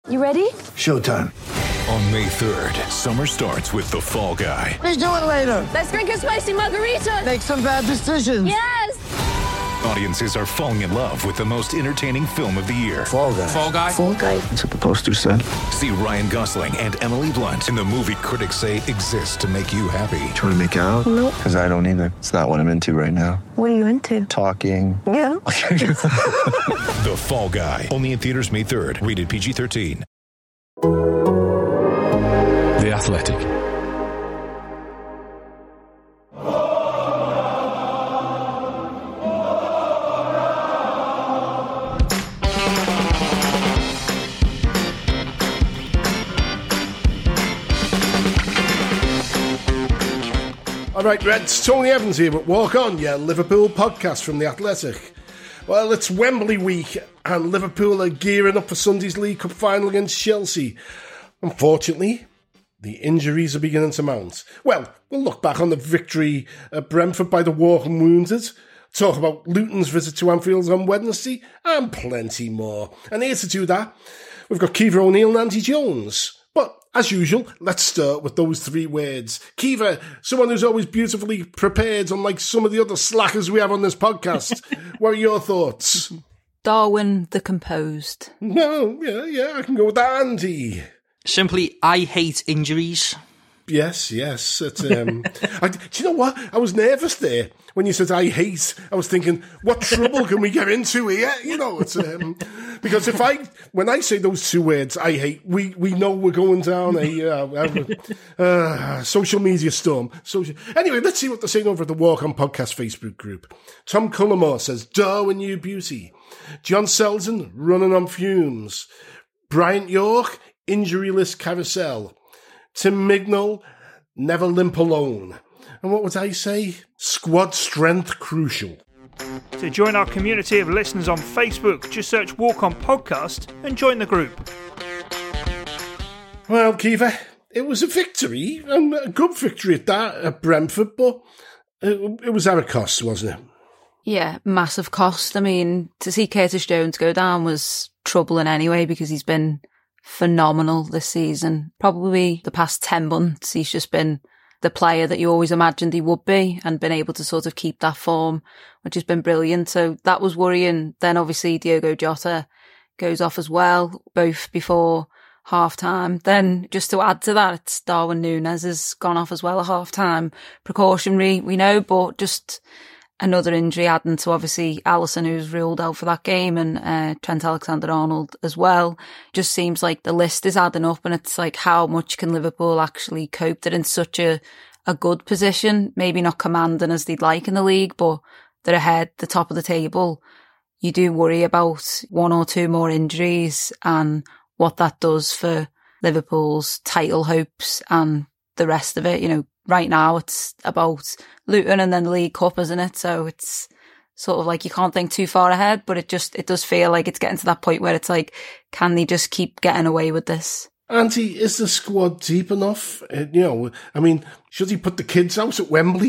You ready? Showtime. On May 3rd, summer starts with The Fall Guy. Let's do it later. Let's drink a spicy margarita. Make some bad decisions. Yes! Audiences are falling in love with the most entertaining film of the year. Fall Guy. Fall Guy. Fall Guy. That's what the poster said. See Ryan Gosling and Emily Blunt in the movie critics say exists to make you happy. Trying to make it out? Nope. Because I don't either. It's not what I'm into right now. What are you into? Talking. Yeah. The Fall Guy. Only in theaters May 3rd. Rated PG-13. The Athletic. All right, Reds, Tony Evans here, but Walk On, yeah, Liverpool podcast from The Athletic. Well, it's Wembley week, and Liverpool are gearing up for Sunday's League Cup final against Chelsea. Unfortunately, the injuries are beginning to mount. Well, we'll look back on the victory at Brentford by the Walking Wounded, talk about Luton's visit to Anfield on Wednesday, and plenty more. And here to do that, we've got Kiva O'Neill and Andy Jones. But, as usual, let's start with those three words. Kiva, someone who's always beautifully prepared, unlike some of the other slackers we have on this podcast. What are your thoughts? Darwin the Composed. No, yeah, I can go with that, Andy. Simply, I hate injuries. Yes. It's, do you know what? I was nervous there when you said I hate. I was thinking, what trouble can we get into here? You know, it's because when I say those two words, I hate. We know we're going down a social media storm. Anyway, let's see what they're saying over at the Walk On Podcast Facebook group. Tom Cullimore says, Darwin, you beauty. John Selden, running on fumes. Bryant York, injury list carousel. Tim Mignall, never limp alone. And what would I say? Squad strength crucial. To join our community of listeners on Facebook, just search Walk On Podcast and join the group. Well, Kiva, it was a victory, and a good victory at that, at Brentford, but it was at a cost, wasn't it? Yeah, massive cost. I mean, to see Curtis Jones go down was troubling anyway, because he's been phenomenal this season. Probably the past 10 months, he's just been the player that you always imagined he would be, and been able to sort of keep that form, which has been brilliant. So that was worrying. Then obviously Diogo Jota goes off as well, both before half-time. Then just to add to that, it's Darwin Núñez has gone off as well at half-time. Precautionary, we know, but just another injury adding to obviously Alisson, who's ruled out for that game, and Trent Alexander-Arnold as well. Just seems like the list is adding up, and it's like, how much can Liverpool actually cope? They're in such a good position, maybe not commanding as they'd like in the league, but they're ahead, the top of the table. You do worry about one or two more injuries and what that does for Liverpool's title hopes and the rest of it. You know, right now it's about Luton and then the League Cup, isn't it? So it's sort of like you can't think too far ahead, but it does feel like it's getting to that point where it's like, can they just keep getting away with this? Auntie, is the squad deep enough? Should he put the kids out at Wembley?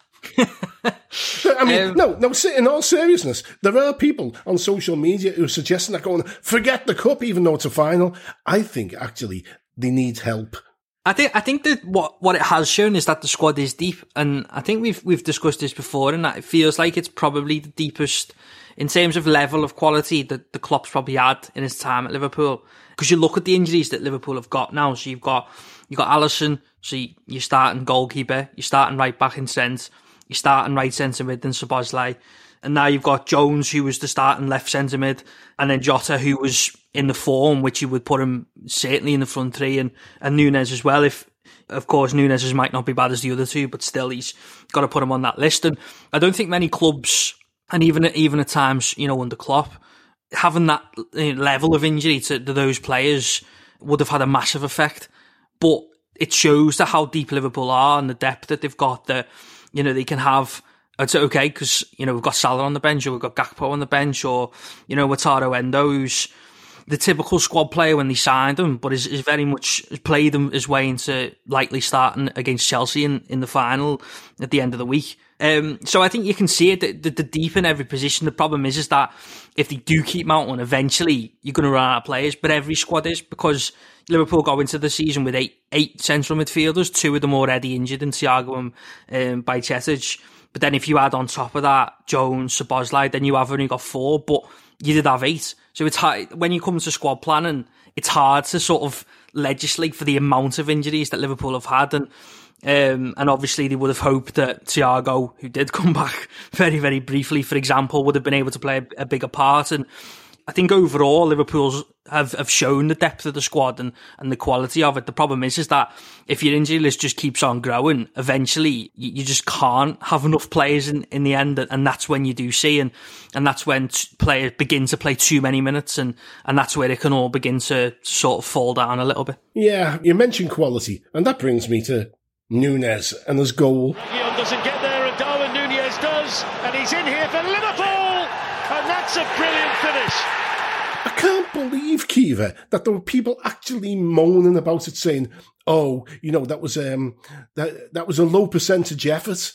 No, in all seriousness, there are people on social media who are suggesting that going, forget the cup, even though it's a final. I think, actually, they need help. I think that what it has shown is that the squad is deep, and I think we've discussed this before, and that it feels like it's probably the deepest in terms of level of quality that the Klopp's probably had in his time at Liverpool. Because you look at the injuries that Liverpool have got now, so you've got Alisson, so you're starting goalkeeper, you're starting right back in centre, you're starting right centre mid in Szoboszlai, and now you've got Jones, who was the starting left centre mid, and then Jota, who was in the form, which you would put him certainly in the front three, and Núñez as well. If, of course, Núñez might not be bad as the other two, but still he's got to put him on that list. And I don't think many clubs, and even at times, you know, under Klopp, having that level of injury to those players would have had a massive effect. But it shows that how deep Liverpool are and the depth that they've got, that, you know, they can have. It's okay because, you know, we've got Salah on the bench, or we've got Gakpo on the bench, or, you know, Wataru Endo, who's the typical squad player when they signed him, but is very much played him his way into likely starting against Chelsea in the final at the end of the week. So I think you can see it, the deep in every position. The problem is that if they do keep Mount on, eventually you're going to run out of players. But every squad is, because Liverpool go into the season with eight central midfielders, 2 of them already injured in Thiago and Bajcetic. But then if you add on top of that Jones, Szoboszlai, then you have only got 4, but you did have 8. So it's hard, when you come to squad planning, it's hard to sort of legislate for the amount of injuries that Liverpool have had. And obviously they would have hoped that Thiago, who did come back very, very briefly, for example, would have been able to play a bigger part. And I think overall Liverpool have shown the depth of the squad and the quality of it. The problem is that if your injury list just keeps on growing, eventually you just can't have enough players in the end, and that's when you do see, and that's when players begin to play too many minutes, and that's where it can all begin to sort of fall down a little bit. Yeah, you mentioned quality, and that brings me to Núñez and his goal. Reguilón doesn't get there, and Darwin Núñez does, and he's in here for Liverpool, and that's a brilliant finish. I can't believe, Kiva, that there were people actually moaning about it, saying, "Oh, that was that was a low percentage effort.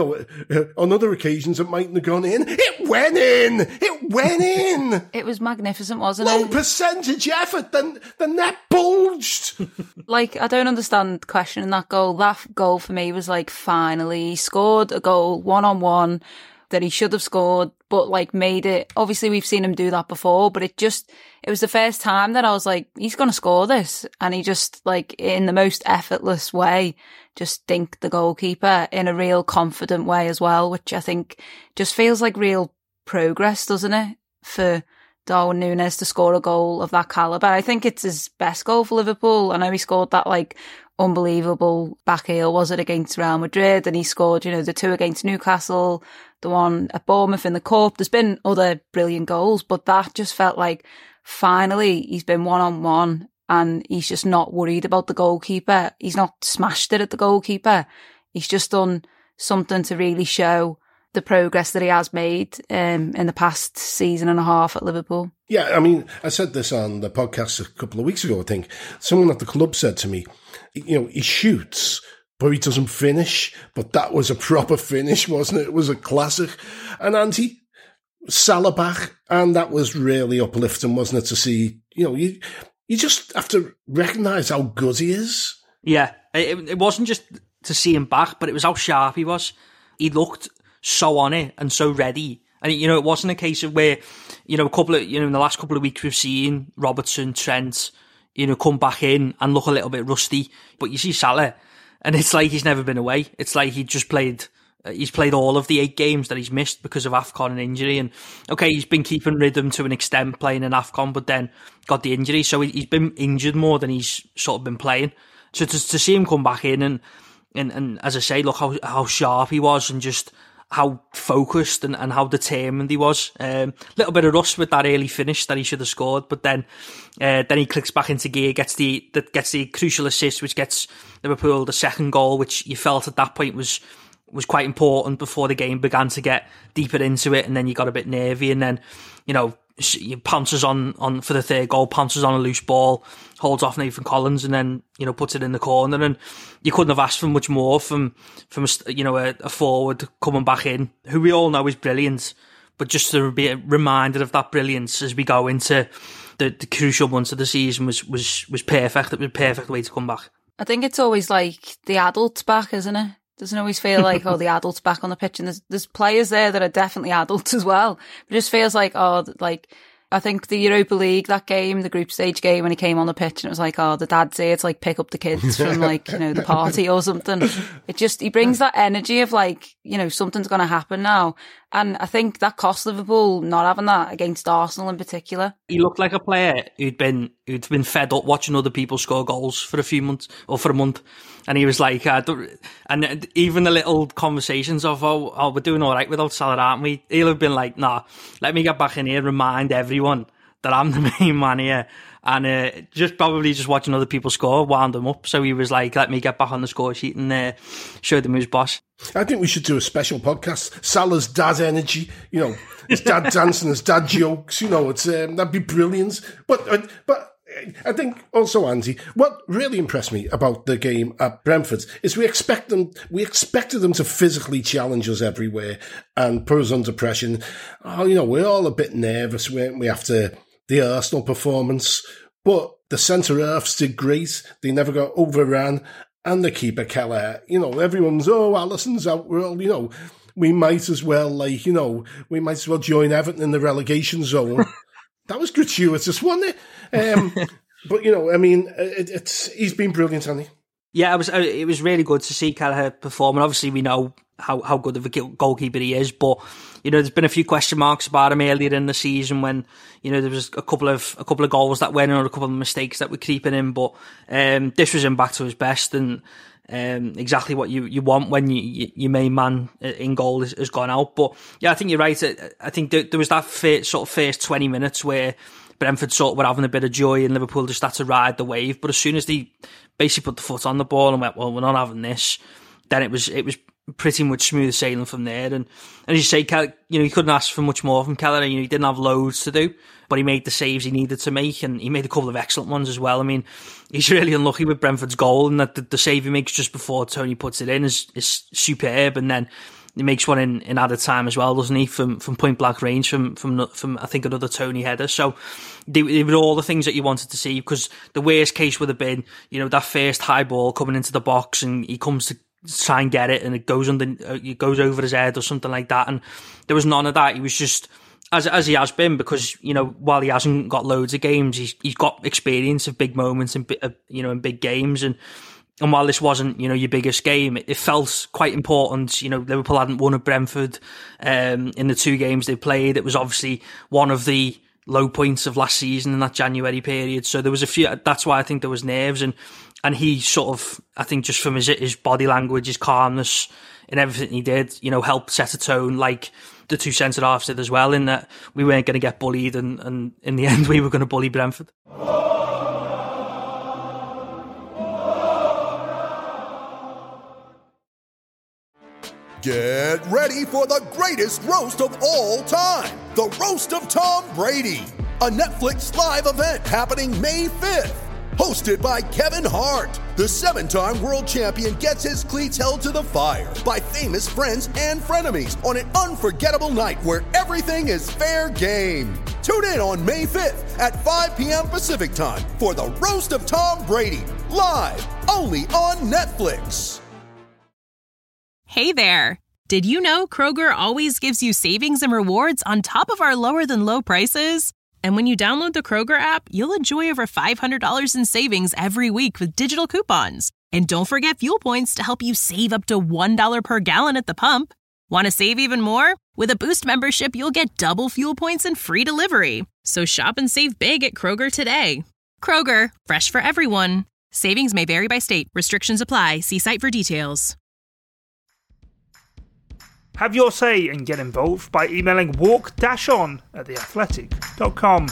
On other occasions it mightn't have gone in. It went in. It went in. It was magnificent, wasn't low it? Low percentage effort. The net bulged. I don't understand questioning that goal. That goal for me was finally he scored a goal 1-on-1 that he should have scored, but made it. Obviously we've seen him do that before, but it was the first time that I was he's going to score this. And he just in the most effortless way, just dinked the goalkeeper in a real confident way as well, which I think just feels like real progress, doesn't it? For Darwin Núñez to score a goal of that calibre. I think it's his best goal for Liverpool. I know he scored that unbelievable back heel, was it, against Real Madrid, and he scored, the 2 against Newcastle, the one at Bournemouth in the Cup. There's been other brilliant goals, but that just felt like finally he's been 1-on-1 and he's just not worried about the goalkeeper. He's not smashed it at the goalkeeper. He's just done something to really show the progress that he has made in the past season and a half at Liverpool. Yeah, I mean, I said this on the podcast a couple of weeks ago, I think. Someone at the club said to me, he shoots, but he doesn't finish. But that was a proper finish, wasn't it? It was a classic. And Andy, Salah back, and that was really uplifting, wasn't it, to see, you just have to recognise how good he is. Yeah, it wasn't just to see him back, but it was how sharp he was. He looked so on it and so ready. And, it wasn't a case of where, in the last couple of weeks we've seen Robertson, Trent, come back in and look a little bit rusty. But you see Salah, and it's like he's never been away. It's like he just played, he's played all of the 8 games that he's missed because of AFCON and injury. And okay, he's been keeping rhythm to an extent playing in AFCON, but then got the injury. So he's been injured more than he's sort of been playing. So to see him come back in and as I say, look how sharp he was and just how focused and how determined he was. Little bit of rust with that early finish that he should have scored, but then he clicks back into gear, gets the crucial assist, which gets Liverpool the second goal, which you felt at that point was quite important before the game began to get deeper into it, and then you got a bit nervy, and then he pounces on for the third goal, pounces on a loose ball, holds off Nathan Collins, and then puts it in the corner. And you couldn't have asked for much more from a forward coming back in, who we all know is brilliant, but just to be reminded of that brilliance as we go into the crucial months of the season was perfect. It was a perfect way to come back. I think it's always like the adults back, isn't it? Doesn't always feel like, the adults back on the pitch, and there's players there that are definitely adults as well. It just feels like, I think the Europa League, that game, the group stage game, when he came on the pitch, and it was like, the dad's here to pick up the kids from the party or something. He brings that energy of something's going to happen now. And I think that cost Liverpool not having that against Arsenal in particular. He looked like a player who'd been fed up watching other people score goals for a few months or for a month. And he was like, and even the little conversations of, we're doing all right without Salah, aren't we? He'll have been like, nah, let me get back in here, remind everyone that I'm the main man here. And just watching other people score wound him up. So he was like, let me get back on the score sheet and show them who's boss. I think we should do a special podcast. Salah's dad energy, his dad dancing, his dad jokes, it's that'd be brilliant. But I think also, Andy, what really impressed me about the game at Brentford is we expected them to physically challenge us everywhere and put us under pressure. We're all a bit nervous, weren't we, after the Arsenal performance? But the centre-halves did great. They never got overrun. And the keeper, Kelleher, everyone's, Alisson's out. We might as well, join Everton in the relegation zone. That was gratuitous, wasn't it? But, he's been brilliant, hasn't he? Yeah, it was really good to see Kelleher perform. And obviously we know how good of a goalkeeper he is, but there's been a few question marks about him earlier in the season when there was a couple of goals that went in or a couple of mistakes that were creeping in, but this was him back to his best and exactly what you want when your main man in goal has gone out. But yeah, I think you're right. I think there was that first 20 minutes where Brentford sort of were having a bit of joy and Liverpool just had to ride the wave, but as soon as they basically put the foot on the ball and went, well, we're not having this, then it was pretty much smooth sailing from there. And as you say, he couldn't ask for much more from Kelleher. He didn't have loads to do, but he made the saves he needed to make, and he made a couple of excellent ones as well. I mean, he's really unlucky with Brentford's goal, and that the save he makes just before Tony puts it in is superb. And then he makes one in added time as well, doesn't he? From point blank range from I think another Tony header. So they were all the things that you wanted to see, because the worst case would have been that first high ball coming into the box and he comes to try and get it and it goes over his head or something like that, and there was none of that. He was just as he has been, because while he hasn't got loads of games, he's got experience of big moments and in big games, and while this wasn't your biggest game, it felt quite important. Liverpool hadn't won at Brentford in the 2 games they played. It was obviously one of the low points of last season in that January period, so there was a few. That's why I think there was nerves, and he sort of, I think, just from his body language, his calmness and everything he did, helped set a tone, like the 2 centre-halves did as well, in that we weren't going to get bullied, and in the end we were going to bully Brentford. Get ready for the greatest roast of all time, the Roast of Tom Brady, a Netflix live event happening May 5th. Hosted by Kevin Hart, the 7-time world champion gets his cleats held to the fire by famous friends and frenemies on an unforgettable night where everything is fair game. Tune in on May 5th at 5 p.m. Pacific time for the Roast of Tom Brady, live only on Netflix. Hey there. Did you know Kroger always gives you savings and rewards on top of our lower than low prices? And when you download the Kroger app, you'll enjoy over $500 in savings every week with digital coupons. And don't forget fuel points to help you save up to $1 per gallon at the pump. Want to save even more? With a Boost membership, you'll get double fuel points and free delivery. So shop and save big at Kroger today. Kroger, fresh for everyone. Savings may vary by state. Restrictions apply. See site for details. Have your say and get involved by emailing walk-on@theathletic.com.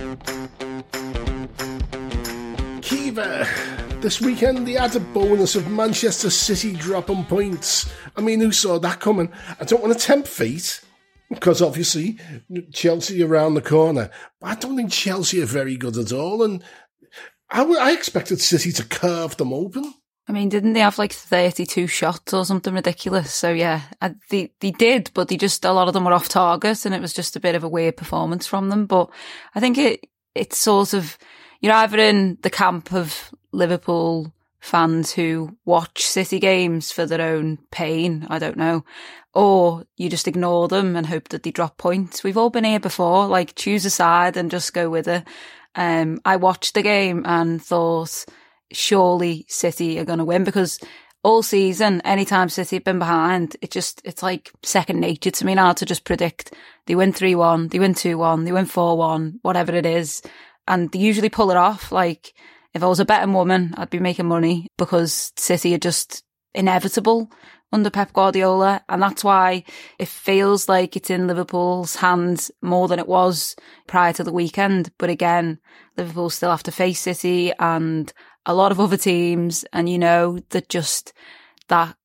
Kiva, this weekend the added bonus of Manchester City dropping points. I mean, who saw that coming? I don't want to tempt fate, because obviously Chelsea around the corner. But I don't think Chelsea are very good at all, and I expected City to carve them open. I mean, didn't they have 32 shots or something ridiculous? So yeah, they did, but a lot of them were off target, and it was just a bit of a weird performance from them. But I think it's sort of, you're either in the camp of Liverpool fans who watch City games for their own pain, I don't know, or you just ignore them and hope that they drop points. We've all been here before, choose a side and just go with it. I watched the game and thought, surely City are going to win, because all season, anytime City have been behind, it's like second nature to me now to just predict they win 3-1, they win 2-1, they win 4-1, whatever it is. And they usually pull it off. If I was a betting woman, I'd be making money, because City are just inevitable under Pep Guardiola. And that's why it feels like it's in Liverpool's hands more than it was prior to the weekend. But again, Liverpool still have to face City and a lot of other teams, and that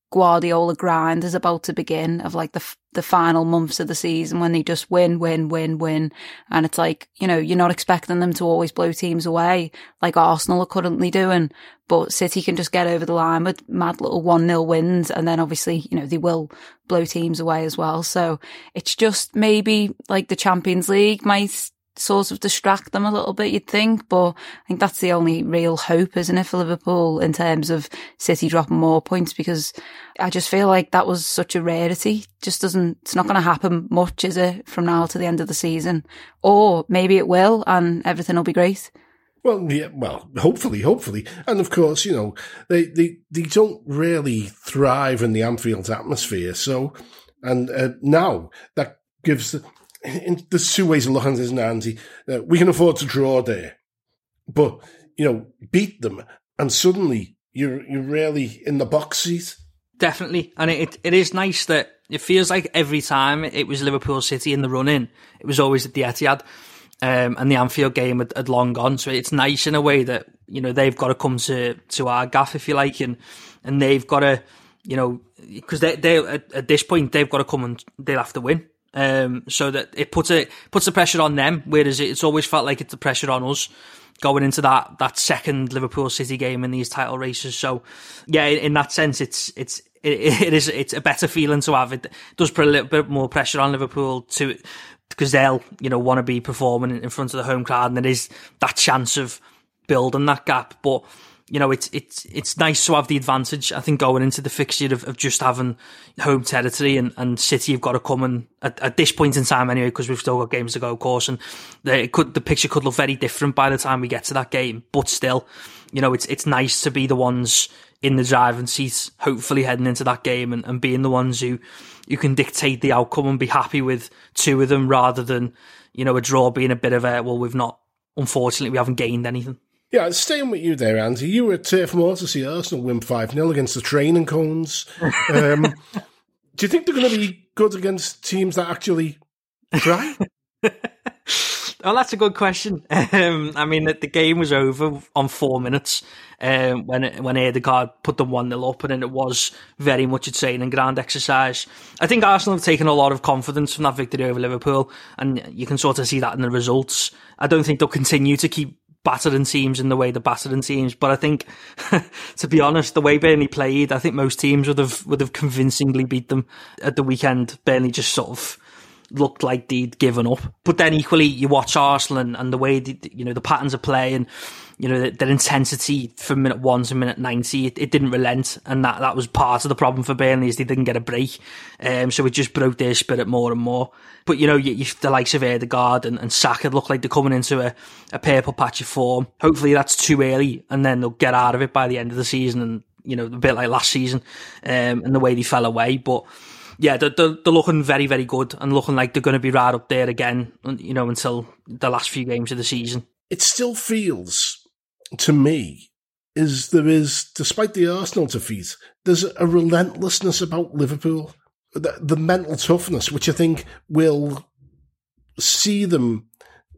Guardiola grind is about to begin, of like the final months of the season when they just win. And it's like, you know, you're not expecting them to always blow teams away like Arsenal are currently doing, but City can just get over the line with mad little 1-0 wins. And then obviously, you know, they will blow teams away as well. So it's just maybe like the Champions League might sort of distract them a little bit, you'd think, but I think that's the only real hope, isn't it, for Liverpool in terms of City dropping more points, because I just feel like that was such a rarity. It's not going to happen much, is it, from now to the end of the season? Or maybe it will and everything will be great. Well, yeah, hopefully. And of course, you know, they don't really thrive in the Anfield atmosphere. So, and now that gives there's two ways of looking at this, Nancy. We can afford to draw there, but, you know, beat them and suddenly you're really in the box seat. Definitely. And it is nice that it feels like every time it was Liverpool City in the run-in, it was always at the Etihad. And the Anfield game had long gone. So it's nice in a way that, you know, they've got to come to our gaff, if you like, and they've got to, you know, because they at this point, they've got to come and they'll have to win. So that it puts the pressure on them, whereas it's always felt like it's the pressure on us going into that second Liverpool City game in these title races. So yeah, in that sense, it's a better feeling to have. It does put a little bit more pressure on Liverpool because they'll, you know, want to be performing in front of the home crowd, and there is that chance of building that gap. But, you know, it's nice to have the advantage, I think, going into the fixture of just having home territory, and City have got to come and at this point in time anyway, because we've still got games to go, of course, and the picture could look very different by the time we get to that game. But still, you know, it's nice to be the ones in the driving seat, hopefully heading into that game, and being the ones who can dictate the outcome and be happy with two of them, rather than, you know, a draw being a bit of a, well, unfortunately, we haven't gained anything. Yeah, staying with you there, Andy. You were at Turf Moor to see Arsenal win 5-0 against the training cones. Do you think they're going to be good against teams that actually try? Well, that's a good question. I mean, the game was over on 4 minutes when Ødegaard put them 1-0 up, and then it was very much a training ground exercise. I think Arsenal have taken a lot of confidence from that victory over Liverpool, and you can sort of see that in the results. I don't think they'll continue to keep battering teams in the way they're battering teams, but I think, to be honest, the way Burnley played, I think most teams would have convincingly beat them at the weekend. Burnley just sort of looked like they'd given up. But then equally, you watch Arsenal and the way the patterns of play, and, you know, their intensity from minute 1 to minute 90, it didn't relent, and that was part of the problem for Burnley, is they didn't get a break. So it just broke their spirit more and more. But, you know, the likes of Ødegaard and Saka look like they're coming into a purple patch of form. Hopefully that's too early, and then they'll get out of it by the end of the season, and, you know, a bit like last season, and the way they fell away. But yeah, they're looking very, very good, and looking like they're going to be right up there again, you know, until the last few games of the season. It still feels, to me, despite the Arsenal defeat, there's a relentlessness about Liverpool, the mental toughness, which I think will see them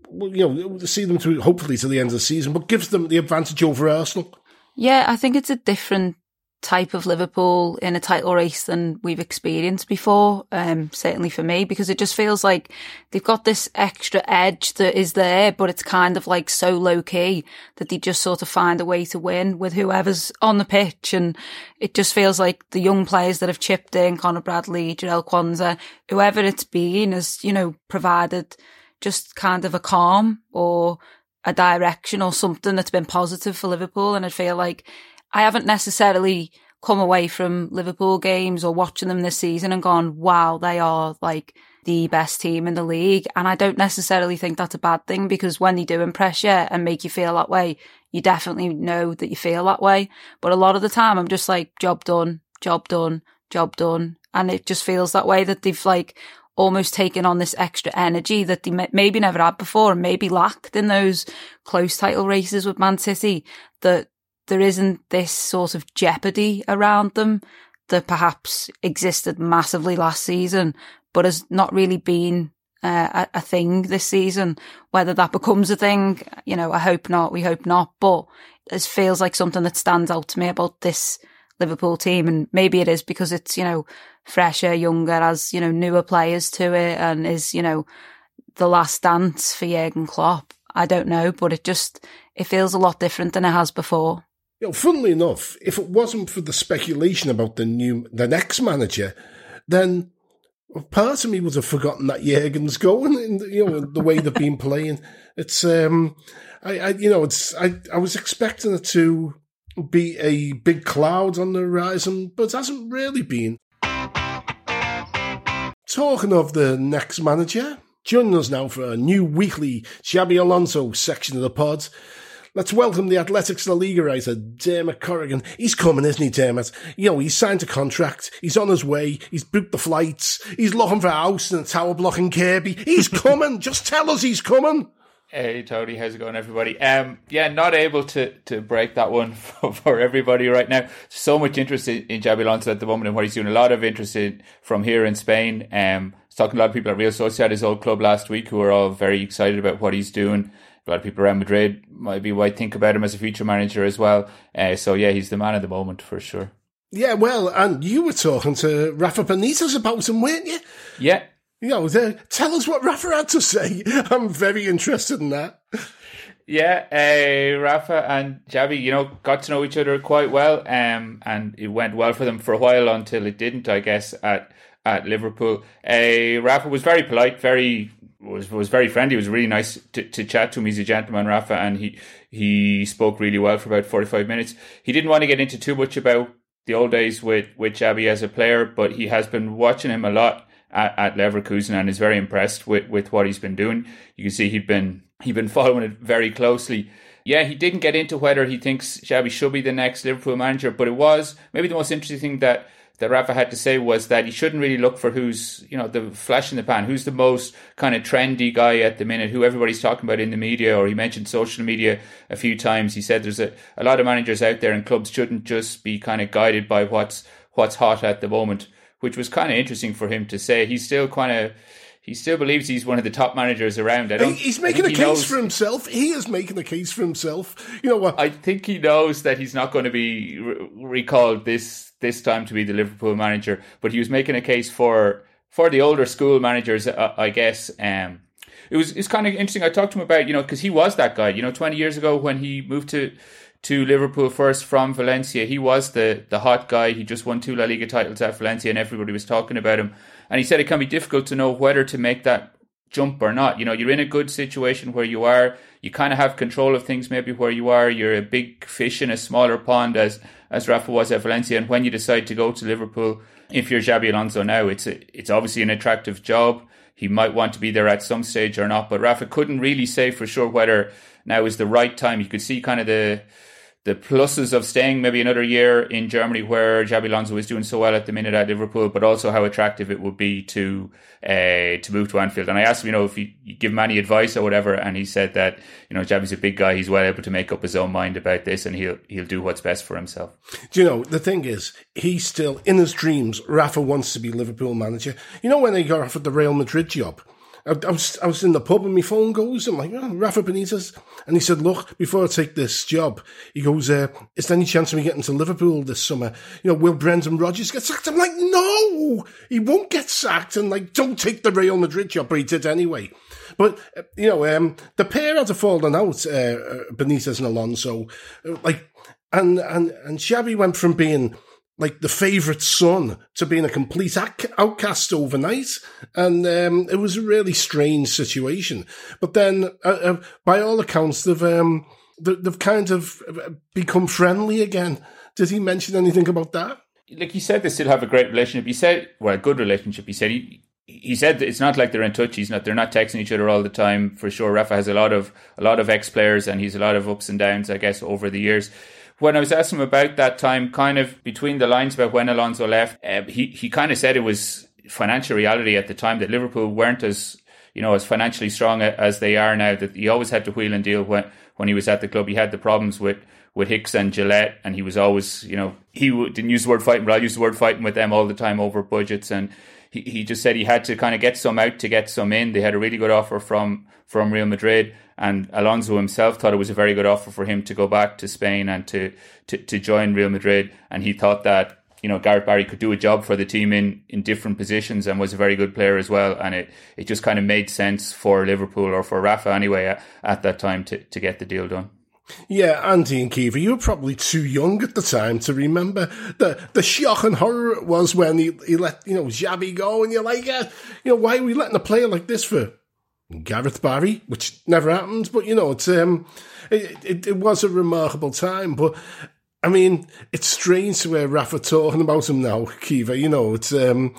through, hopefully, to the end of the season, but gives them the advantage over Arsenal. Yeah, I think it's a different type of Liverpool in a title race than we've experienced before, certainly for me, because it just feels like they've got this extra edge that is there, but it's kind of like so low key that they just sort of find a way to win with whoever's on the pitch. And it just feels like the young players that have chipped in, Conor Bradley, Jarell Quansah, whoever it's been, has, you know, provided just kind of a calm or a direction or something that's been positive for Liverpool. And I feel like I haven't necessarily come away from Liverpool games or watching them this season and gone, wow, they are like the best team in the league. And I don't necessarily think that's a bad thing, because when they do impress you and make you feel that way, you definitely know that you feel that way. But a lot of the time I'm just like, job done, job done, job done. And it just feels that way, that they've like almost taken on this extra energy that they maybe never had before, and maybe lacked in those close title races with Man City, that there isn't this sort of jeopardy around them that perhaps existed massively last season, but has not really been a thing this season. Whether that becomes a thing, you know, I hope not, we hope not, but it feels like something that stands out to me about this Liverpool team. And maybe it is because it's, fresher, younger, has, newer players to it and is, the last dance for Jurgen Klopp. I don't know, but it feels a lot different than it has before. Funnily enough, if it wasn't for the speculation about the next manager, then part of me would have forgotten that Jurgen's going in the way they've been playing. It's I was expecting it to be a big cloud on the horizon, but it hasn't really been. Talking of the next manager, joining us now for a new weekly Xabi Alonso section of the pod. Let's welcome the Athletics La Liga writer, Dermot Corrigan. He's coming, isn't he, Dermot? He's signed a contract. He's on his way. He's booked the flights. He's looking for a house in a tower block in Kirby. He's coming. Just tell us he's coming. Hey, Tony. How's it going, everybody? Not able to break that one for everybody right now. So much interest in Xabi Alonso at the moment and what he's doing. A lot of interest from here in Spain. I was talking to a lot of people at Real Sociedad, his old club, last week, who are all very excited about what he's doing. A lot of people around Madrid might think about him as a future manager as well. He's the man at the moment for sure. Yeah, well, and you were talking to Rafa Benitez about him, weren't you? Yeah. Tell us what Rafa had to say. I'm very interested in that. Yeah, Rafa and Xabi, got to know each other quite well, and it went well for them for a while until it didn't, I guess, at Liverpool. Rafa was very polite, was very friendly. It was really nice to chat to him. He's a gentleman, Rafa, and he spoke really well for about 45 minutes. He didn't want to get into too much about the old days with Xabi as a player, but he has been watching him a lot at Leverkusen and is very impressed with what he's been doing. You can see he'd been following it very closely. Yeah, he didn't get into whether he thinks Xabi should be the next Liverpool manager, but it was maybe the most interesting thing that Rafa had to say was that he shouldn't really look for who's, the flash in the pan, who's the most kind of trendy guy at the minute, who everybody's talking about in the media, or he mentioned social media a few times. He said there's a lot of managers out there and clubs shouldn't just be kind of guided by what's hot at the moment, which was kind of interesting for him to say. He still believes he's one of the top managers around. He's making a case for himself. He is making a case for himself. You know what? I think he knows that he's not going to be recalled this time to be the Liverpool manager, but he was making a case for the older school managers, I guess. It was kind of interesting. I talked to him about, because he was that guy. 20 years ago when he moved to Liverpool first from Valencia, he was the hot guy. He just won 2 La Liga titles at Valencia and everybody was talking about him. And he said it can be difficult to know whether to make that jump or not. You're in a good situation where you are. You kind of have control of things maybe where you are. You're a big fish in a smaller pond as Rafa was at Valencia. And when you decide to go to Liverpool, if you're Xabi Alonso now, it's obviously an attractive job. He might want to be there at some stage or not. But Rafa couldn't really say for sure whether now is the right time. You could see kind of the pluses of staying maybe another year in Germany where Xabi Alonso is doing so well at the minute at Liverpool, but also how attractive it would be to move to Anfield. And I asked him, if you give him any advice or whatever, and he said that, Xabi's a big guy, he's well able to make up his own mind about this and he'll do what's best for himself. Do you know, the thing is, he's still, in his dreams, Rafa wants to be Liverpool manager. When he got offered the Real Madrid job, I was in the pub and my phone goes, I'm like, Rafa Benitez. And he said, look, before I take this job, he goes, is there any chance of me getting to Liverpool this summer? Will Brendan Rodgers get sacked? I'm like, no, he won't get sacked. And don't take the Real Madrid job, but he did anyway. But, the pair had a falling out, Benitez and Alonso. And Xabi went from being the favourite son to being a complete outcast overnight. And it was a really strange situation. But then, by all accounts, they've kind of become friendly again. Did he mention anything about that? Like he said, they still have a great relationship. He said, a good relationship. He said that it's not like they're in touch. They're not texting each other all the time. For sure, Rafa has a lot of ex-players and he's a lot of ups and downs, I guess, over the years. When I was asking him about that time, kind of between the lines about when Alonso left, he kind of said it was financial reality at the time that Liverpool weren't as financially strong as they are now, that he always had to wheel and deal when he was at the club. He had the problems with Hicks and Gillette, and he was always, he didn't use the word fighting, but I used the word fighting with them all the time over budgets. And he just said he had to kind of get some out to get some in. They had a really good offer from Real Madrid, And Alonso himself thought it was a very good offer for him to go back to Spain and to join Real Madrid. And he thought that, Gareth Barry could do a job for the team in different positions and was a very good player as well. And it just kind of made sense for Liverpool, or for Rafa anyway, at that time to get the deal done. Yeah, Andy and Kiva, you were probably too young at the time to remember the shock and horror it was when he let, Xavi go, and you're like, why are we letting a player like this for Gareth Barry? Which never happened, but, it was a remarkable time. But, I mean, it's strange to hear Rafa talking about him now, Kiva, it's,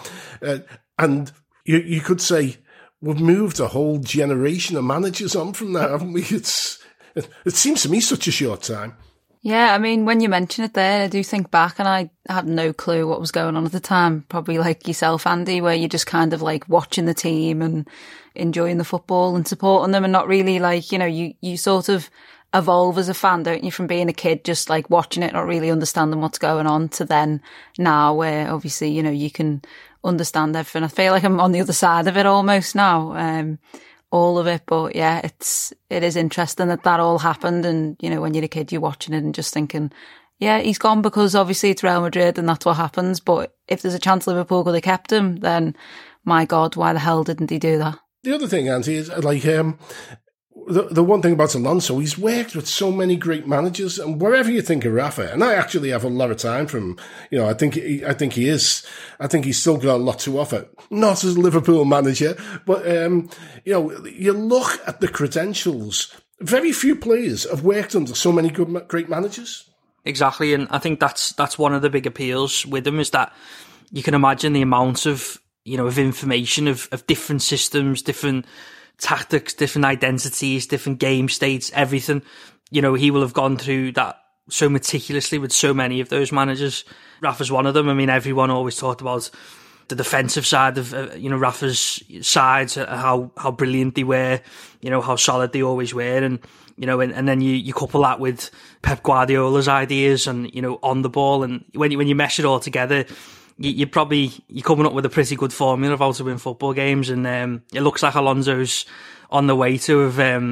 and you could say we've moved a whole generation of managers on from that, haven't we? It seems to me such a short time. Yeah, I mean, when you mention it there, I do think back, and I had no clue what was going on at the time, probably like yourself, Andy, where you're just kind of like watching the team and enjoying the football and supporting them, and not really like, you sort of evolve as a fan, don't you, from being a kid, just like watching it, not really understanding what's going on, to then now where obviously, you can understand everything. I feel like I'm on the other side of it almost now, all of it. But yeah, it is interesting that all happened. And, when you're a kid, you're watching it and just thinking, yeah, he's gone because obviously it's Real Madrid and that's what happens. But if there's a chance Liverpool could have kept him, then my God, why the hell didn't he do that? The other thing, Andy, is like, the one thing about Alonso, he's worked with so many great managers, and wherever you think of Rafa, and I actually have a lot of time for him, I think he's still got a lot to offer. Not as a Liverpool manager, but, you look at the credentials, very few players have worked under so many great managers. Exactly, and I think that's one of the big appeals with him, is that you can imagine the amount of, of information, of different systems, different tactics, different identities, different game states, everything. He will have gone through that so meticulously with so many of those managers. Rafa's one of them. I mean, everyone always talked about the defensive side of, Rafa's sides, how brilliant they were, how solid they always were. And, and then you couple that with Pep Guardiola's ideas and, on the ball. And when you mesh it all together, you're coming up with a pretty good formula of how to win football games, and it looks like Alonso's on the way to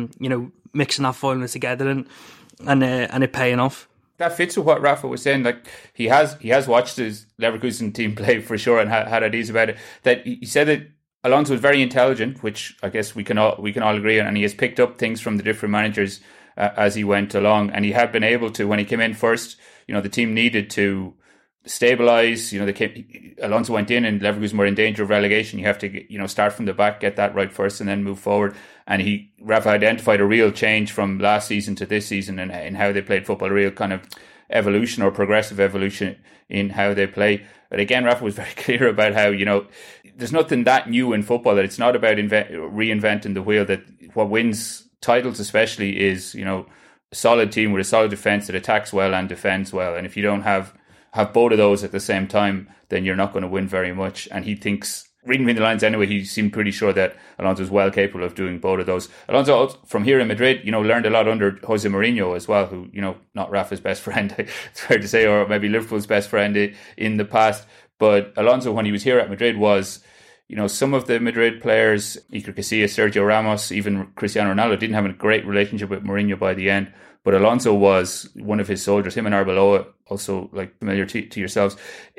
mixing that formula together and it paying off. That fits with what Rafa was saying. Like, he has watched his Leverkusen team play for sure and had ideas about it. That he said that Alonso was very intelligent, which I guess we can all agree on, and he has picked up things from the different managers as he went along, and he had been able to, when he came in first, the team needed to stabilize. Alonso went in and Leverkusen were in danger of relegation. You have to start from the back, get that right first, and then move forward. And Rafa identified a real change from last season to this season in how they played football, a real kind of evolution or progressive evolution in how they play. But again, Rafa was very clear about how, there's nothing that new in football, that it's not about reinventing the wheel, that what wins titles especially is, a solid team with a solid defence that attacks well and defends well. And if you don't have both of those at the same time, then you're not going to win very much. And he thinks, reading between the lines anyway, he seemed pretty sure that Alonso is well capable of doing both of those. Alonso, from here in Madrid, learned a lot under Jose Mourinho as well, who, not Rafa's best friend, it's fair to say, or maybe Liverpool's best friend in the past. But Alonso, when he was here at Madrid, was, some of the Madrid players, Iker Casillas, Sergio Ramos, even Cristiano Ronaldo, didn't have a great relationship with Mourinho by the end. But Alonso was one of his soldiers, him and Arbeloa, also like familiar to yourselves,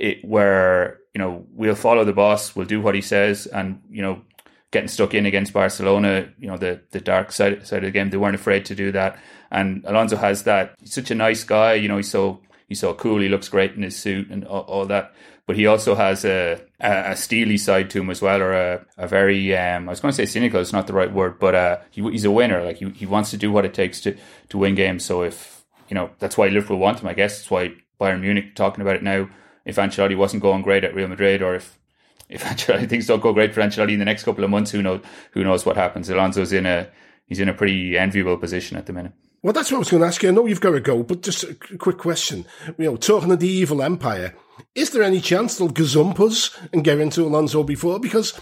where, we'll follow the boss, we'll do what he says, and, getting stuck in against Barcelona, the dark side of the game, they weren't afraid to do that. And Alonso has that. He's such a nice guy, he's so cool, he looks great in his suit and all that. But he also has a steely side to him as well, or a very, I was going to say cynical, it's not the right word, but he's a winner. Like he wants to do what it takes to win games. So if, that's why Liverpool want him, I guess. That's why Bayern Munich talking about it now. If Ancelotti wasn't going great at Real Madrid, or if Ancelotti things don't go great for Ancelotti in the next couple of months, who knows what happens. Alonso's in a pretty enviable position at the minute. Well, that's what I was going to ask you. I know you've got to go, but just a quick question. Talking of the evil empire, is there any chance they'll gazump us and get into Alonso before? Because,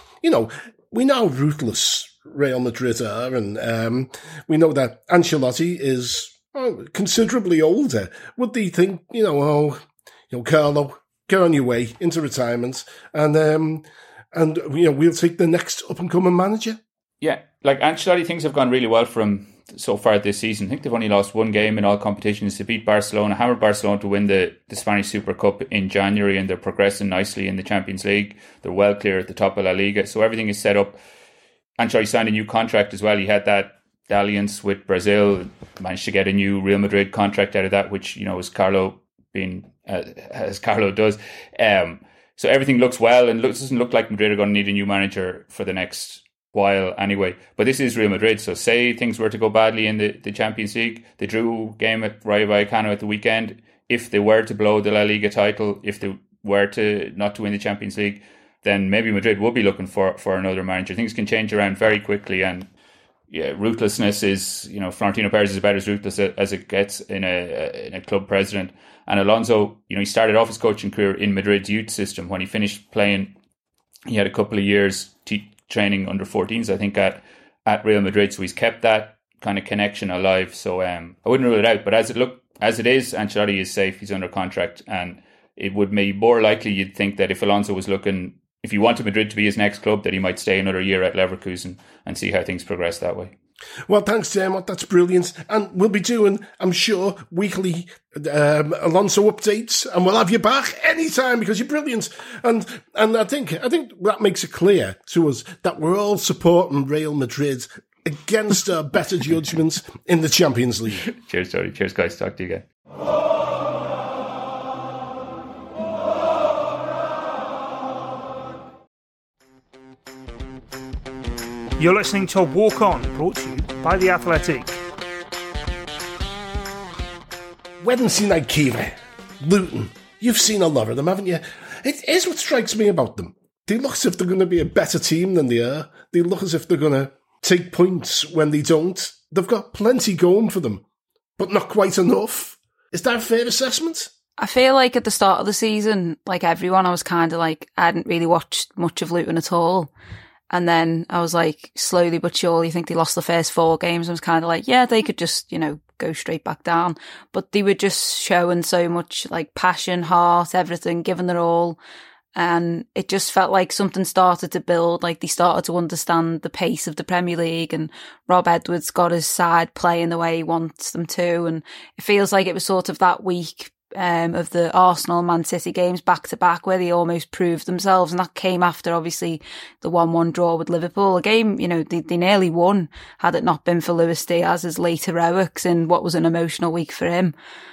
we know how ruthless Real Madrid are, and we know that Ancelotti is considerably older. Would they think, Carlo, get on your way into retirement, and we'll take the next up-and-coming manager? Yeah, like Ancelotti, things have gone really well for him so far this season. I think they've only lost one game in all competitions. They beat Barcelona, hammered Barcelona to win the Spanish Super Cup in January, and they're progressing nicely in the Champions League. They're well clear at the top of La Liga. So everything is set up. Ancelotti signed a new contract as well. He had that dalliance with Brazil, managed to get a new Real Madrid contract out of that, which, you know, as Carlo does. So everything looks well, and doesn't look like Madrid are going to need a new manager for the next while anyway. But this is Real Madrid, so say things were to go badly in the Champions League, they drew a game at Rayo Vallecano at the weekend. If they were to blow the La Liga title, if they were to not to win the Champions League, then maybe Madrid will be looking for another manager. Things can change around very quickly, and yeah, ruthlessness is, you know, Florentino Perez is about as ruthless as it gets in a club president. And Alonso, you know, he started off his coaching career in Madrid's youth system. When he finished playing, he had a couple of years training under 14s, I think, at Real Madrid. So he's kept that kind of connection alive. So I wouldn't rule it out. But as it is, Ancelotti is safe. He's under contract, and it would be more likely, you'd think, that if Alonso was looking, if he wanted Madrid to be his next club, that he might stay another year at Leverkusen and see how things progress that way. Well, thanks, Dermot. That's brilliant. And we'll be doing, I'm sure, weekly Alonso updates, and we'll have you back anytime because you're brilliant. And I think that makes it clear to us that we're all supporting Real Madrid against our better judgments in the Champions League. Cheers, Tony. Cheers, guys. Talk to you again. You're listening to Walk On, brought to you by The Athletic. Wednesday night, Kiva. Luton. You've seen a lot of them, haven't you? It is what strikes me about them. They look as if they're going to be a better team than they are. They look as if they're going to take points when they don't. They've got plenty going for them, but not quite enough. Is that a fair assessment? I feel like at the start of the season, like everyone, I was kind of like, I hadn't really watched much of Luton at all. And then I was like, slowly but surely, I think they lost the first 4 games. I was kind of like, yeah, they could just, you know, go straight back down. But they were just showing so much like passion, heart, everything, giving their all. And it just felt like something started to build, like they started to understand the pace of the Premier League, and Rob Edwards got his side playing the way he wants them to. And it feels like it was sort of that week of the Arsenal Man City games back to back where they almost proved themselves, and that came after obviously the 1-1 draw with Liverpool. A game, you know, they nearly won had it not been for Luis Diaz's late heroics in what was an emotional week for him.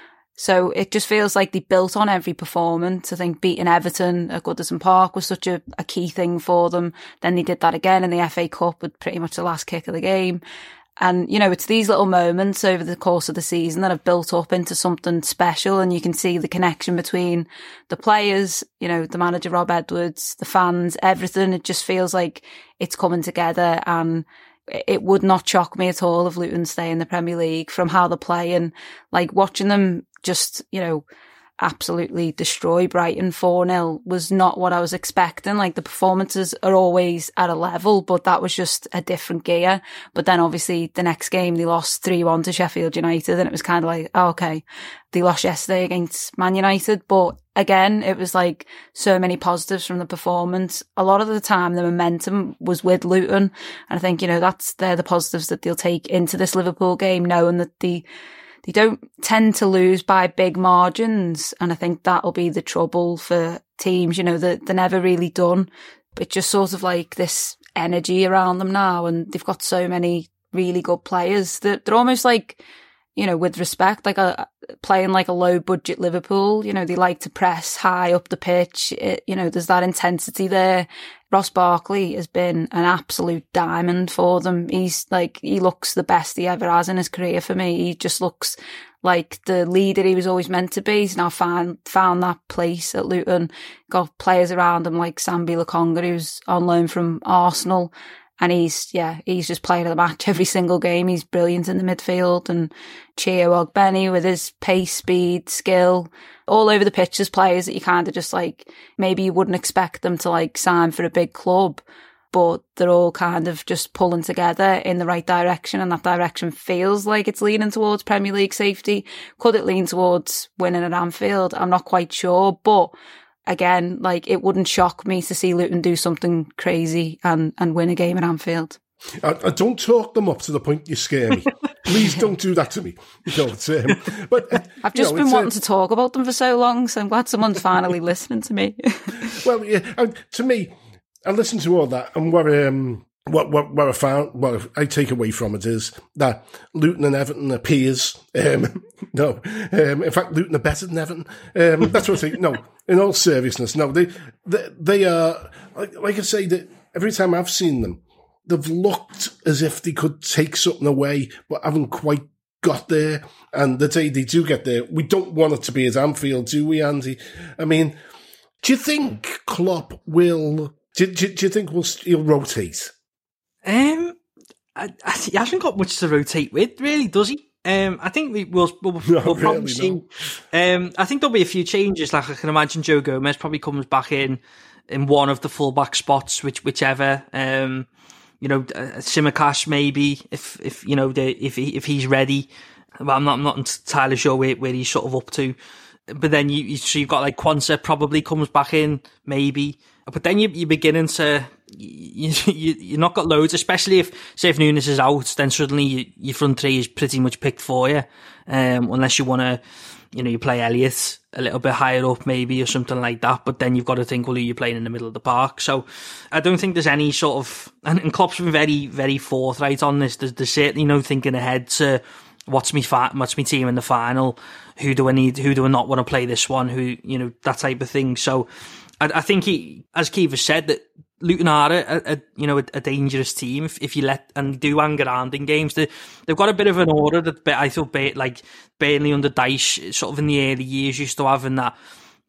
So it just feels like they built on every performance. I think beating Everton at Goodison Park was such a key thing for them. Then they did that again in the FA Cup with pretty much the last kick of the game. And, you know, it's these little moments over the course of the season that have built up into something special, and you can see the connection between the players, you know, the manager Rob Edwards, the fans, everything. It just feels like it's coming together, and it would not shock me at all if Luton stay in the Premier League from how they play, and like watching them just, you know, absolutely destroy Brighton 4-0 was not what I was expecting. Like the performances are always at a level, but that was just a different gear. But then obviously the next game they lost 3-1 to Sheffield United, and it was kind of like, oh, okay, they lost yesterday against Man United. But again, it was like so many positives from the performance. A lot of the time the momentum was with Luton, and I think, you know, they're the positives that they'll take into this Liverpool game, knowing that they don't tend to lose by big margins. And I think that'll be the trouble for teams, you know, that they're never really done. But just sort of like this energy around them now. And they've got so many really good players that they're almost like, you know, with respect, like playing like a low budget Liverpool. You know, they like to press high up the pitch. You know, there's that intensity there. Ross Barkley has been an absolute diamond for them. He's like, he looks the best he ever has in his career for me. He just looks like the leader he was always meant to be. He's now found that place at Luton. Got players around him like Sambi Lokonga, who's on loan from Arsenal. And he's just playing the match every single game. He's brilliant in the midfield. And Chio Ogbeni with his pace, speed, skill, all over the pitch. There's players that you kind of just like, maybe you wouldn't expect them to like sign for a big club, but they're all kind of just pulling together in the right direction. And that direction feels like it's leaning towards Premier League safety. Could it lean towards winning at Anfield? I'm not quite sure, but again, like it wouldn't shock me to see Luton do something crazy and win a game at Anfield. I don't talk them up to the point you scare me. Please don't do that to me. But I've just been wanting to talk about them for so long, so I'm glad someone's finally listening to me. Well, yeah, to me, I listen to all that, and what I found, what I take away from it is that Luton and Everton are peers. In fact, Luton are better than Everton. That's what I think. No, in all seriousness, no, they are, like I say, that every time I've seen them, they've looked as if they could take something away, but haven't quite got there. And the day they do get there, we don't want it to be at Anfield, do we, Andy? I mean, do you think Klopp will, do you think he'll rotate? He hasn't got much to rotate with, really, does he? I think we'll probably see. I think there'll be a few changes. Like I can imagine Joe Gomez probably comes back in one of the fullback spots, whichever. Tsimikas maybe if he's ready. Well, I'm not entirely sure where he's sort of up to. But then you've got like Quansah probably comes back in maybe. But then you're beginning to you're not got loads, especially if Nunes is out. Then suddenly your front three is pretty much picked for you, unless you want to, you play Elliott a little bit higher up maybe or something like that. But then you've got to think, well, who you're playing in the middle of the park. So I don't think there's any sort of, and Klopp's been very, very forthright on this. There's certainly no thinking ahead to what's my team in the final. Who do I need? Who do I not want to play this one? Who, that type of thing. So I think as Keith has said, that Luton are a dangerous team if you let and do hang around in games. They've got a bit of an order that I thought like Burnley under Dyche sort of in the early years used to have, in that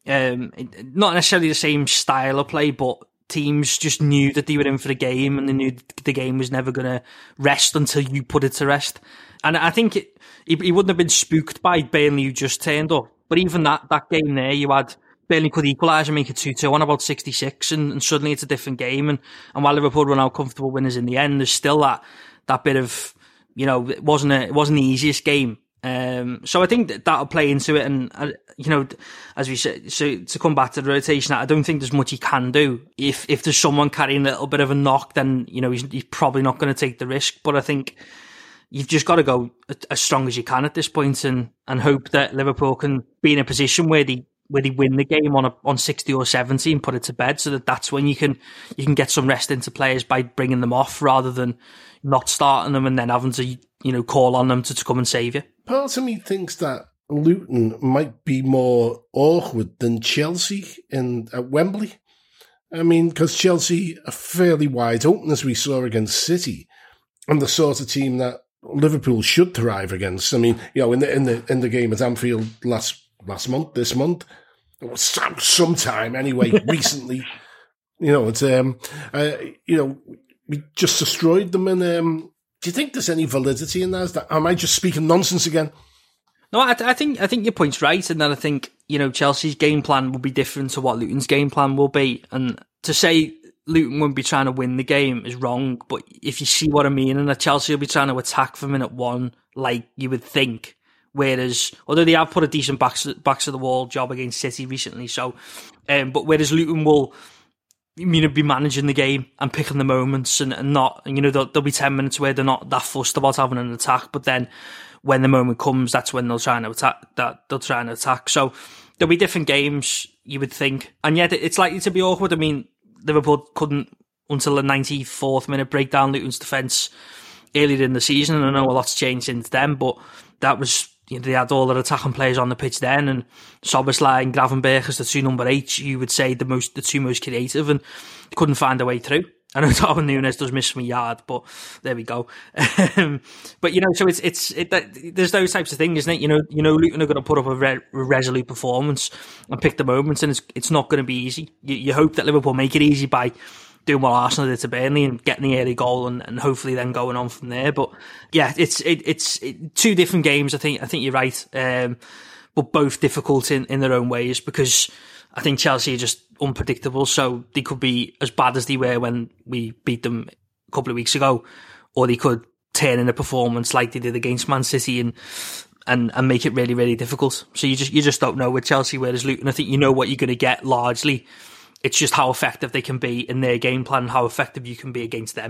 not necessarily the same style of play, but teams just knew that they were in for the game and they knew the game was never going to rest until you put it to rest. And I think he wouldn't have been spooked by Burnley who just turned up. But even that game there, you had Burnley could equalise and make it 2-2 on about 66, and suddenly it's a different game. And while Liverpool run out comfortable winners in the end, there's still that bit of, it wasn't the easiest game. So I think that'll play into it. And, as we said, so to come back to the rotation, I don't think there's much he can do. If there's someone carrying a little bit of a knock, then, he's probably not going to take the risk. But I think you've just got to go as strong as you can at this point and hope that Liverpool can be in a position where they win the game on 60 or 70 and put it to bed, so that's when you can get some rest into players by bringing them off rather than not starting them and then having to, call on them to come and save you. Part of me thinks that Luton might be more awkward than Chelsea at Wembley. I mean, because Chelsea are fairly wide open, as we saw against City, and the sort of team that Liverpool should thrive against. I mean, in the game at Anfield this month, or sometime anyway, recently, it's we just destroyed them. And do you think there's any validity in that? Am I just speaking nonsense again? No, I think your point's right, and then I think Chelsea's game plan will be different to what Luton's game plan will be, and to say Luton won't be trying to win the game is wrong. But if you see what I mean, and that Chelsea will be trying to attack from minute one, like you would think. Whereas, although they have put a decent backs to the wall job against City recently, so, but whereas Luton will, be managing the game and picking the moments and not, there'll be 10 minutes where they're not that fussed about having an attack, but then when the moment comes, that's when they'll try and attack. So there'll be different games, you would think, and yet it's likely to be awkward. I mean, Liverpool couldn't until the 94th minute break down Luton's defence earlier in the season, and I know a lot's changed since then, but that was. They had all their attacking players on the pitch then, and Szoboszlai and Gravenberch as the two number 8, you would say the two most creative, and couldn't find a way through. I know Darwin Núñez does miss from a yard, but there we go. But so there's those types of things, isn't it? Luton are going to put up a resolute performance and pick the moments, and it's not going to be easy. You hope that Liverpool make it easy by doing what Arsenal did to Burnley and getting the early goal and hopefully then going on from there. But yeah, it's two different games. I think you're right, but both difficult in their own ways, because I think Chelsea are just unpredictable. So they could be as bad as they were when we beat them a couple of weeks ago, or they could turn in a performance like they did against Man City and make it really, really difficult. So you just don't know with Chelsea. Whereas Luton, I think you know what you're going to get largely. It's just how effective they can be in their game plan, how effective you can be against them.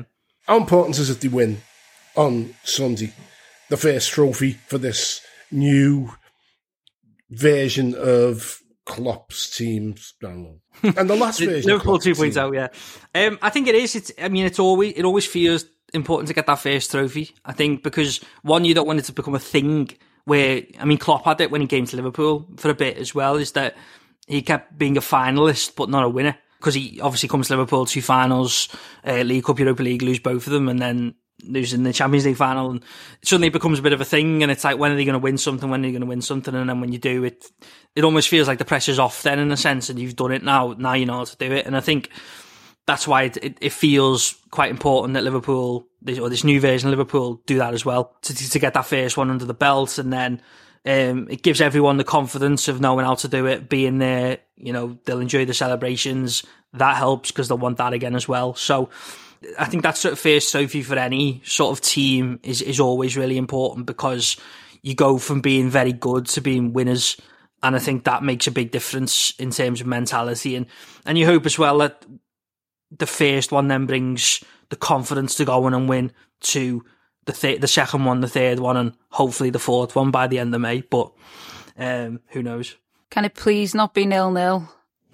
How important is it they win on Sunday? The first trophy for this new version of Klopp's teams. And the last version Liverpool 2.0, yeah. I think it is. It always feels important to get that first trophy. I think because, one, you don't want it to become a thing where, Klopp had it when he came to Liverpool for a bit as well, is that he kept being a finalist but not a winner. Because he obviously comes to Liverpool, 2 finals, League Cup, Europa League, lose both of them, and then losing the Champions League final, and suddenly it becomes a bit of a thing, and it's like, when are they going to win something, and then when you do it, it almost feels like the pressure's off then, in a sense, and you've done it now you know how to do it. And I think that's why it feels quite important that Liverpool, this new version of Liverpool, do that as well, to get that first one under the belt, and then it gives everyone the confidence of knowing how to do it, being there, they'll enjoy the celebrations. That helps because they'll want that again as well. So I think that sort of first trophy for any sort of team is always really important, because you go from being very good to being winners. And I think that makes a big difference in terms of mentality. And you hope as well that the first one then brings the confidence to go on and win to the second one, the third one, and hopefully the fourth one by the end of May. But who knows? Can it please not be 0-0?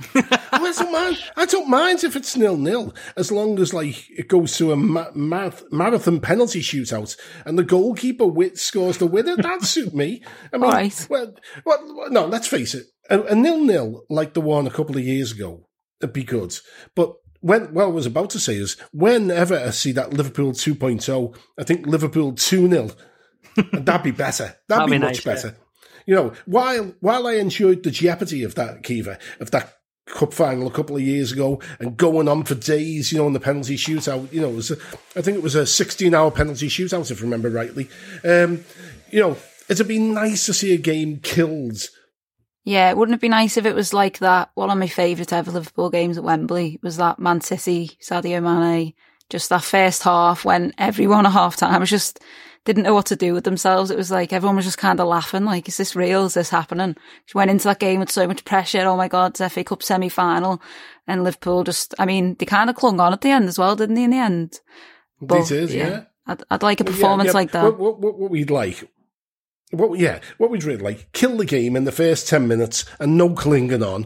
I don't mind if it's 0-0, as long as it goes to a marathon penalty shootout and the goalkeeper scores the winner. That'd suit me. Right. Well, no, let's face it. A 0-0 like the one a couple of years ago, it'd be good. But what I was about to say is, whenever I see that Liverpool 2.0, I think Liverpool 2-0, that'd be better. That'd be much better. Yeah. While I enjoyed the jeopardy of that, Kiva, of that cup final a couple of years ago, and going on for days, in the penalty shootout, I think it was a 16-hour penalty shootout, if I remember rightly. It'd be nice to see a game killed. Yeah, wouldn't it be nice if it was like that? One of my favourite ever Liverpool games at Wembley was that Man City, Sadio Mane, just that first half when everyone at half time was just didn't know what to do with themselves. It was like everyone was just kind of laughing, like, is this real? Is this happening? She went into that game with so much pressure. Oh my God, it's FA Cup semi-final. And Liverpool they kind of clung on at the end as well, didn't they, in the end? But, they did, yeah. I'd like a performance like that. What we'd like... what we'd really like, kill the game in the first 10 minutes and no clinging on.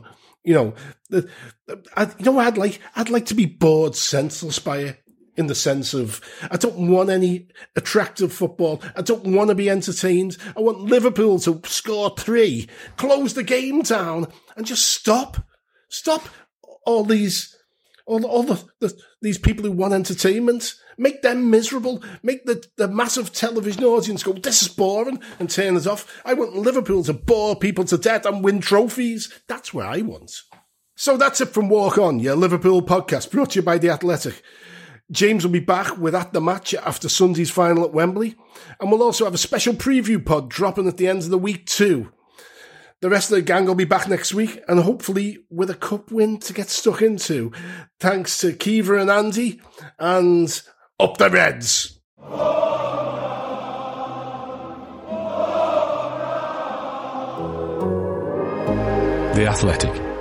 I'd like to be bored senseless by it, in the sense of, I don't want any attractive football. I don't want to be entertained. I want Liverpool to score 3, close the game down, and just stop all these people who want entertainment. Make them miserable. Make the massive television audience go, this is boring, and turn it off. I want Liverpool to bore people to death and win trophies. That's what I want. So that's it from Walk On, your Liverpool podcast, brought to you by The Athletic. James will be back with At The Match after Sunday's final at Wembley. And we'll also have a special preview pod dropping at the end of the week too. The rest of the gang will be back next week, and hopefully with a cup win to get stuck into. Thanks to Kiva and Andy, and up the Reds! The Athletic.